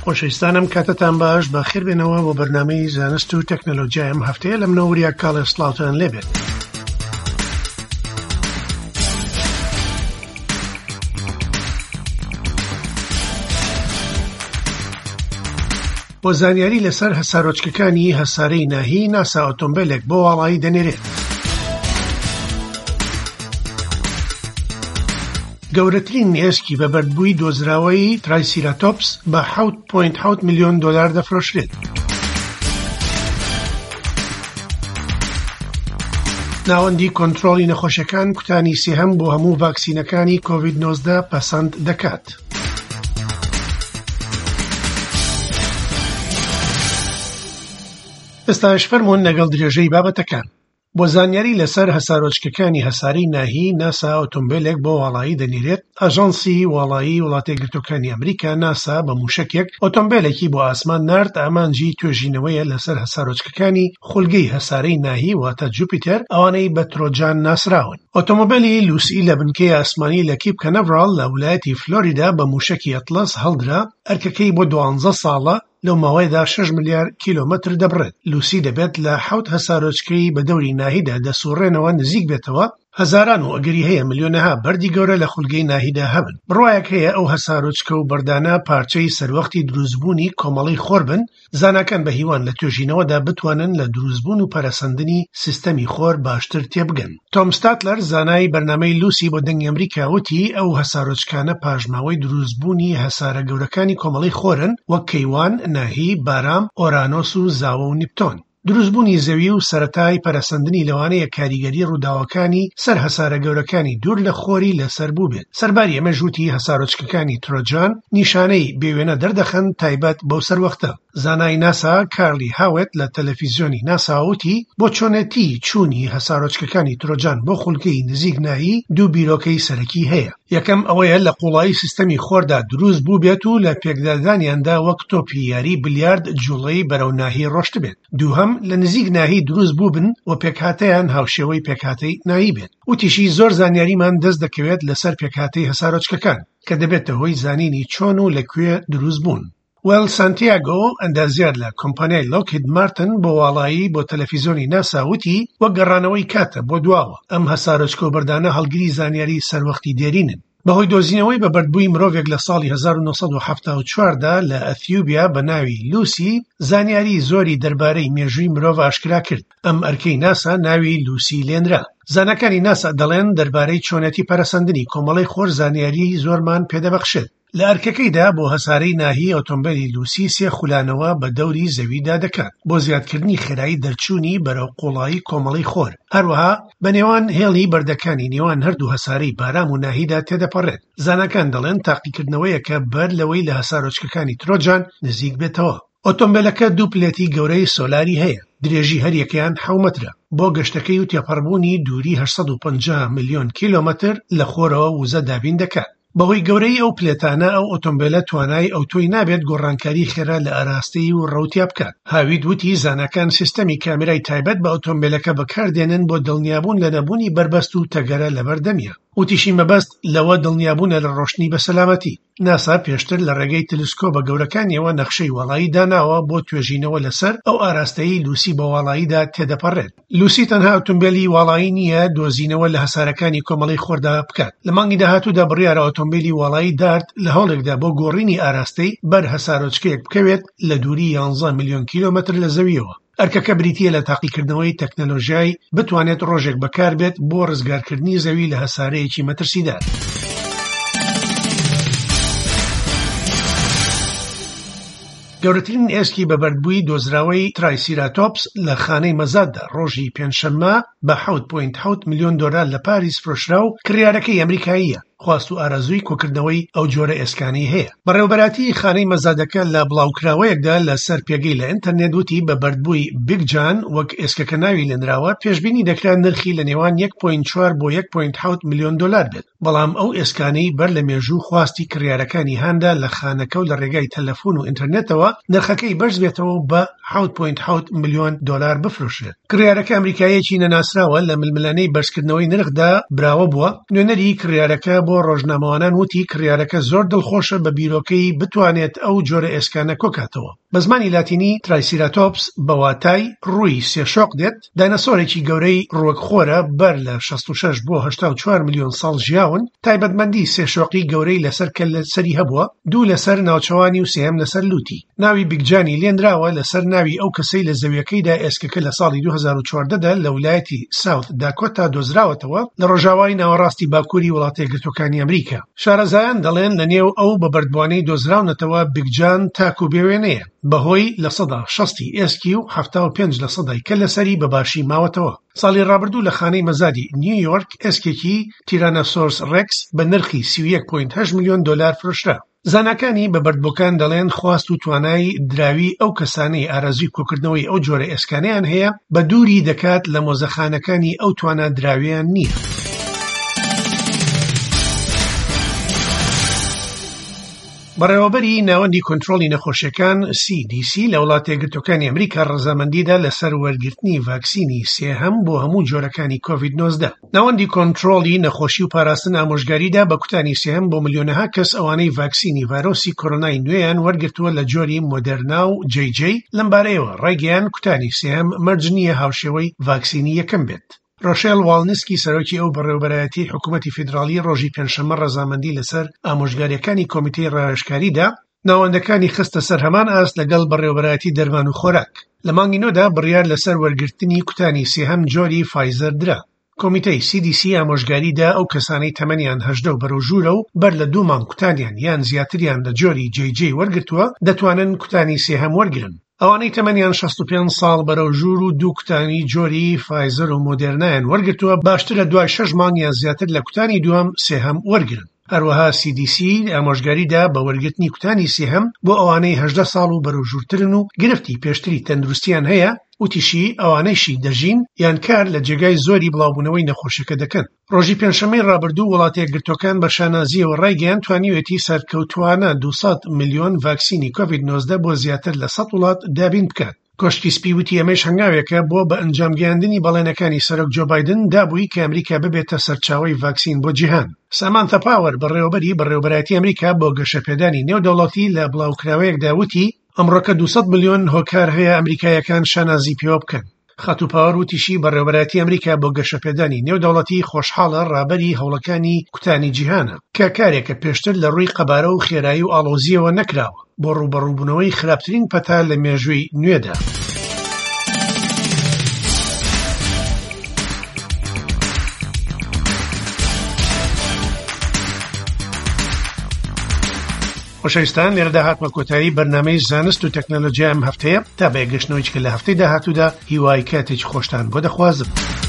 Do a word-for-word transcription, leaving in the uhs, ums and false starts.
خۆشەویستانم کاتتان باش بە خێربێنەوە بۆ بەرنامەی زانست و تەکنۆلۆجیای ئەم هەفتەیە لە منەوە وریا کاڵە سڵاوتان لێبێت. بۆ زانیاری لەسەر هەسارۆچکەکانی هەسارەی ناهی ناسا ئۆتۆمبیلێک بۆ وڵایی دەنێرێت. گەورەترین ئێسکی بە بەردبووی دۆزراوەی ترایسیراتۆپس بە حەوت پۆینت حەوت میلیۆن دۆلار دەفرۆشرێت. ناوەندی کۆنتڕۆڵی نەخۆشیەکان کوتانی سێهەم بۆ هەموو ڤاکسینەکانی کۆڤید نۆزدە پەسەند دەکات. ئێستاش فەرموون لەگەڵ درێژەی بابەتەکان. بۆ زانیاری لەسەر هەسارۆچکەکانی هەساری ناهی ناسا ئۆتۆمبیلێک بۆ وڵایی دەنێرێت. ئاژانسی وڵایی وڵاتە یەکگرتووەکانی ئەمریکا ناسا بە موشکێک ئۆتۆمبیلێکی بۆ ئاسمان نارد ئامانجی توێژینەوەیە لەسەر هەسارۆچکەکانی خولگەی هەسارەی ناهی واتە جوپیتەر ئەوانەی بە ترۆجان ناسراون. ئۆتۆمۆبیلی لوسی لە بنکەی ئاسمانی لە کیپ کەنەڤرال لە ویلایەتی فلۆریدا بە موشکی ئەتلەس هەڵدرا. ئەرکەکەی بۆ دوانزە ساڵە لەو ماوەیەدا شەش ملیار کیلۆمەتر دەبڕێت. لوسی دەبێت لە حەوت هەسارۆچکەی بە دەوری ناهیدا دەسوڕێنەوە نزیک بێتەوە. هەزاران و ئەگەری هەیە ملیۆنەها بەردی گەورە لە خولگەی ناهیدا هەبن. بڕوایەک هەیە ئەو هەسارۆچکە و بەردانە پارچەی سەروەختی دروستبوونی کۆمەڵی خۆر بن. زاناکان بە هیوان لە توێژینەوەدا بتوانن لە دروستبوون و پەرەسەندنی سیستەمی خۆر باشتر تێبگەن. تۆم ستاتلەر زانای بەرنامەی لوسی بۆ دەنگی ئەمریکا وتی ئەو هەسارۆچکانە پاژماوەی دروستبوونی هەسارە گەورەکانی کۆمەڵی خۆرن وەک کەیوان، ناهی، بارام، ئۆرانۆس و زاوە و نیپتۆن. دروستبوونی زەوی و سەرەتای پەرەسەندنی لەوانەیە کاریگەری ڕووداوەکانی سەر هەسارە گەورەکانی دوور لە خۆری لەسەر بوو بێت. سەرباری ئەمە ژووتی هەسارۆچکەکانی ترۆجان نیشانەی بێوێنە دەردەخەن تایبەت بەو سەروەختە. زانای ناسا کارلی هاوێت لە تەلەڤیزیۆنی ناسا وتی بۆ چۆنەتی چوونی هەسارۆچکەکانی ترۆجان بۆ خولگەی نزیک ناهی دوو بیرۆکەی سەرەکی هەیە. یەکەم ئەوەیە لە قوڵایی سیستەمی خۆردا دروست بوو بێت و لە پێکدادانیاندا وەک تۆپی یاری بلیارد جوڵەی بەرەو ناهی ڕۆشت بێت. دووهەم لە نزیک ناهی دروست بوو بن و پێکهاتەیان هاوشێوەی پێکهاتەی ناهی بێت. وتیشی زۆر زانیاریمان دەست دەکەوێت لەسەر پێکهاتەی هەسارۆچکەکان کە دەبێتە هۆی زانینی چۆن و لەکوێ دروست بوون. وێل سانتیاگۆ ئەندازیار لە کۆمپانیای لۆکهید مارتن بۆ وڵایی بۆ تەلەڤیزیۆنی ناسا وتی وەک گەڕانەوەی کاتە بۆ دواوە. ئەم هەسارۆچکە و بەردانە هەڵگری زانیاری سەروەختی دێرینن. بەهۆی دۆزینەوەی بە بەردبووی مرۆڤێک لە ساڵی هەزار و نۆ سەد و هەفتاد و چواردا لە ئەثیوبیا بە ناوی لوسی زانیاری زۆری دەربارەی مێژووی مرۆڤ ئاشکرا کرد. ئەم ئەرکەی ناسا ناوی لوسی لێنرا. زانەکانی ناسا دەڵێن دەربارەی چۆنەتی پەرەسەندنی کۆمەڵی خۆر زانیاری زۆرمان پێدەبەخشێت. لە ئەرکەکەیدا بۆ هەسارەی ناهی ئۆتۆمبیلی لوسی سێ خولانەوە بە دەوری زەویدا دەکات بۆ زیادکردنی خێرایی دەرچوونی بەرەو قوڵایی کۆمەڵی خۆر. هەروەها بە نێوان هێڵی بەردەکانی نێوان هەردوو هەسارەی بارام و ناهیدا تێدەپەڕێت. زانەکان دەڵێن تاقیکردنەوەیەکە بەر لەوەی لە هەسارۆچکەکانی ترۆجان نزیک بێتەوە. ئۆتۆمبیلەکە دوو پلێتی گەورەی سۆلاری هەیە. درێژی هەریەکەیان حەوت مەترە. بۆ گەشتەکەی و تێپەڕبوونی دووری هەشت سەد و پەنجا میلیۆن کیلۆمەتر لە خۆرەوە وزە دابین دەکات. بەهۆی گەورەی ئەو پلێتانە ئەو ئۆتۆمبیلە توانای ئەو تۆی نابێت گۆڕانکاری خێرا لە ئاراستەی و ڕەوتیا بکات. هاوید وتی زانەکان سیستەمی کامێرای تایبەت بە ئۆتۆمبیلەکە بەکاردێنن بۆ دڵنیابوون لە نەبوونی بربەست و تەگەرە لە بەردەمیە. وتیشی مەبەست لەوە دڵنیابوونە لە ڕۆشنی بە سەلامەتی. ناسا پێشتر لە ڕێگەی تەلسکۆپە گەورەکانیەوە نەخشەی وەڵایی داناوە بۆ توێژینەوە لەسەر ئەو ئاراستەی لوسی بە وەڵاییدا تێدەپەڕێت. لوسی تەنها ئۆتۆمبیلی وەڵایی نییە دۆزینەوە لە هەسارەکانی کۆمەڵی خۆردا بکات. لە مانگی داهاتوودا بڕیارە ئۆتۆمبیلی وەڵایی دارت لە هەوڵێکدا بۆ گۆڕینی ئاراستەی بەر هەسارۆچکەیەک بکەوێت لە دووری یانزە میلیۆن کیلۆمەتر لە زەویەوە. ئەرکەکە بریتیە لە تاقیکردنەوەی تەکنەلۆژیای بتوانێت ڕۆژێک بەکار بێت بۆ ڕزگارکردنی زەوی لە هەسارەیەکی مەترسیدار. گەورەترین ئێسکی بە بەردبووی دۆزراوەی ترایسیراتۆپس لە خانەی مەزاددا ڕۆژی پێنجشەممە بە حەوت پۆینت حەوت میلیۆن دۆلار لە پاریس فرۆشرا و کڕیارەکەی ئەمریکاییە. خواست و ئارەزووی کۆکردنەوەی ئەو جۆرە ئێسکانی هەیە. بەڕێوەبەراتی خانەی مەزادەکە لە بڵاوکراوەیەکدا لە سەر پێگەی لە ئینتەرنێت وتی بە بەردبووی بیگ جان وەک ئێسکەکە ناوی لێنراوە پێشبینی دەکرا نرخی لە نێوان یەک پۆینت چوار بۆ یەک پۆینت حەوت میلیۆن دۆلار بێت. بەڵام ئەو ئێسکانەی بەر لە مێژوو خواستی کڕیارەکانی هاندا لە خانەکە و لە ڕێگای تەلەفۆن و ئینتەرنێتەوە نرخەکەی بەرز بێتەوە بە حەوت پۆینت حەوت میلیۆن دۆلار بفرۆشرێت. کڕیارەکە ئەمریکایەکی نەناسراوە لە ململانەی بەرزکردنەوەی نرخدا براوە بووە. نوێنەری کڕیارەکە بۆ بۆ ڕۆژنامەوانان وتی کڕیارەکە زۆر دڵخۆشە بە بیرۆکەی بتوانێت ئەو جۆرە ئێسکانە کۆکاتەوە. بە زمانی لاتینی ترایسیراتۆپس بە واتای ڕووی سێشۆق دێت، داینەسۆرێکی گەورەی ڕووەکخۆرە بەر لە شەست و شەش بۆ هەشتا و چوار ملیۆن ساڵ ژیاون. تایبەتمەندی سێشۆقی گەورەی لەسەر کە لەسەری هەبووە، دوو لەسەر ناوچەوانی و سێم لەسەر لوتی. ناوی بیگجانی لێنراوە لەسەر ناوی ئەو کەسەی لە زەویەکەیدا ئێسکەکە لە ساڵی دوو هەزار و چواردەدا لە ویلایەتی ساوت داکۆتا دۆزراوەتەوە لە ڕۆژاوای ناوەڕاستی باکووری وڵاتە یەکگرتوەکانی ئەمریکا. شارەزایان دەڵێن لە نێو ئەو بەبەردبوانەی دۆزراونەتەوە بیگجان تاکو بێوێنەیە، بەهۆی لە سەدا شەستی ئێسکی و هەفتا و پێنج لە سەدای کە لەسەری بەباشی ماوەتەوە. ساڵی ڕابردوو لە خانەی مەزادی نیویۆرک ئێسکێکی تیرانۆسۆرس ڕێکس بە نرخی سی و یەک پۆینت هەشت ملیۆن دۆلار فرۆشرا. زاناکانی بەبەردبووەکان دەڵێن خواست و توانای دراوی ئەو کەسانەی ئارەزوی کۆکردنەوەی ئەو جۆرە ئێسکانەیان هەیە بە دووری دەکات لە مۆزەخانەکانی ئەو توانە دراویان نییە. بەڕێوەبەری ناوەندی کۆنتڕۆڵی نەخۆشیەکان سی دی سی لە وڵاتە یەکگرتوەکانی ئەمریکا ڕەزامەندیدا لەسەر وەرگرتنی ڤاکسینی سێهەم بۆ هەموو جۆرەکانی کۆڤید نۆزدە. ناوەندی کۆنتڕۆڵی نەخۆشی و پاراستن ئامۆژگاریدا بە کوتانی سێهەم بۆ ملیۆنەها کەس ئەوانەی ڤاکسینی ڤایرۆسی کۆرۆنای نوێیان وەرگرتووە لە جۆری مۆدێرنا و جێی جێی لەمبارەیەوە ڕێگەیان کوتانی سێهەم مەرج نییە هاوشێوەی ڤاکسینی یەکەم بێت. ڕۆشێل واڵنسکی سەرۆکی ئەو بەڕێوەبەرایەتی حکوومەتی فیدراڵی ڕۆژی پێنجشەممە ڕەزامەندی لەسەر ئامۆژگاریەکانی کۆمیتەی ڕایشکاریدا ناوەندەکانی خستە سەر هەمان ئاست لەگەڵ بەڕێوەبەرایەتی دەرمان و خۆراک. لە مانگی نۆدا بڕیار لەسەر وەرگرتنی کوتانی سێهەم جۆری فایزەر درا. کۆمیتەی سی دی سی ئامۆژگاریدا ئەو کەسانەی تەمەنیان هەژدە و بەرەو ژوورە و بەر لە دوو مانگ کوتانیان یان زیاتریان لە جۆری جێی جێی وەرگرتووە دەتوانن کوتانی سێهەم وەرگرن. ئەوانەی تەمەنیان شەست و پێنج ساڵ بەرەو ژوور و دوو کوتانی جۆری فایزەر و مۆدێرنایان وەرگرتووە باشترە دوای شەش مانگیان زیاتر لە کوتانی دووەم سێهەم وەرگرن. هەروەها سی دی سی ئامۆژگاریدا بە وەرگرتنی کوتانی سێهەم بۆ ئەوانەی هەژدە ساڵ و بەرەو ژوورترن و گرفتی پێشتری تەندروستیان هەیە وتیشی ئەوانەیشی دەژین یان کار لە جێگای زۆری بڵاوبوونەوەی نەخۆشیەکە دەکەن. ڕۆژی پێنجشەممەی ڕابردوو وڵاتە یەکگرتوەکان بە شانازیەوە ڕایگەیاند توانیوێتی سەرکەوتووانە دووسەد ملیۆن ڤاکسینی کۆڤید نۆزدە بۆ زیاتر لە سەد وڵات دابین بکات. کۆشکی سپی وتی ئەمەش هەنگاوێکە بۆ بە ئەنجامگەیاندنی بەڵێنەکانی سەرۆک جۆ بایدن دابووی کە ئەمریکا ببێتە سەرچاوەی ڤاکسین بۆ جیهان. سامانتا پاوەر بەڕێوەبەری بەڕێوەبەرایەتی ئەمریکا بۆ گەشەپێدانی نێودەوڵەتی لە بڵاوکراوەیەکدا وتی ئەمڕۆکە دووسەد ملیۆن هۆکار هەیە ئەمریکایەکان شانازی پێوە بکەن. خەتوپاوەر وتیشی بەڕێوەبەرایەتی ئەمریکا بۆ گەشەپێدانی نێودەوڵەتی خۆشحاڵە ڕابەری هەوڵەکانی کوتانی جیهانە کە کارێکە پێشتر لە ڕووی قەبارە و خێرایی و ئاڵۆزیەوە نەکراوە بۆ ڕووبەڕووبوونەوەی خراپترین پەتا لە مێژووی نوێدا. خۆشەویستان، لێرەدا هاتمە کۆتایی بەرنامەی زانست و تەکنۆلۆجیا ئەم هەفتەیە تا بەیەگەشتنەوەیچکە لە هەفتەی داهاتوودا هیوای کاتێکی خۆشتان بۆ دەخوازم.